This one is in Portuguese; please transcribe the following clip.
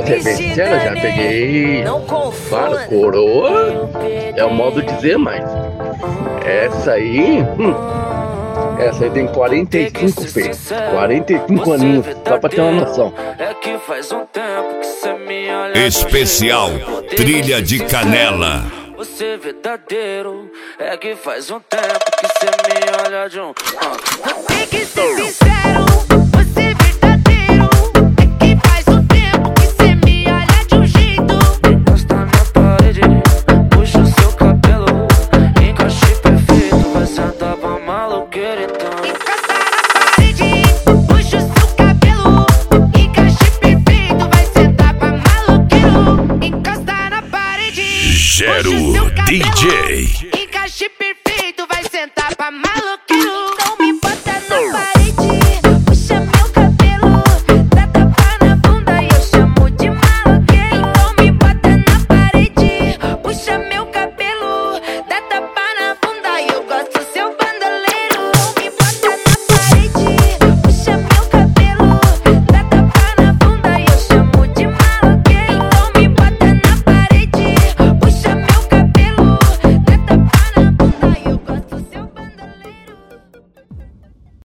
você vence, eu já peguei. Claro, coroa é o modo de dizer, mas essa aí, essa aí tem 45 feitos, 45 aninhos, só pra ter uma noção. Especial Trilha de Canela. Você é verdadeiro, é que faz um tempo que cê me olha de um. Tem que ser sincero, você é verdadeiro, é que faz um tempo que cê me olha de um jeito. Encosta na parede, puxa o seu cabelo, encaixe perfeito, vai sentar pra maloqueira então. Encosta na parede, puxa o seu cabelo, encaixe perfeito, vai sentar pra maloqueiro. Encosta na parede, Gero puxa o seu cabelo, DJ.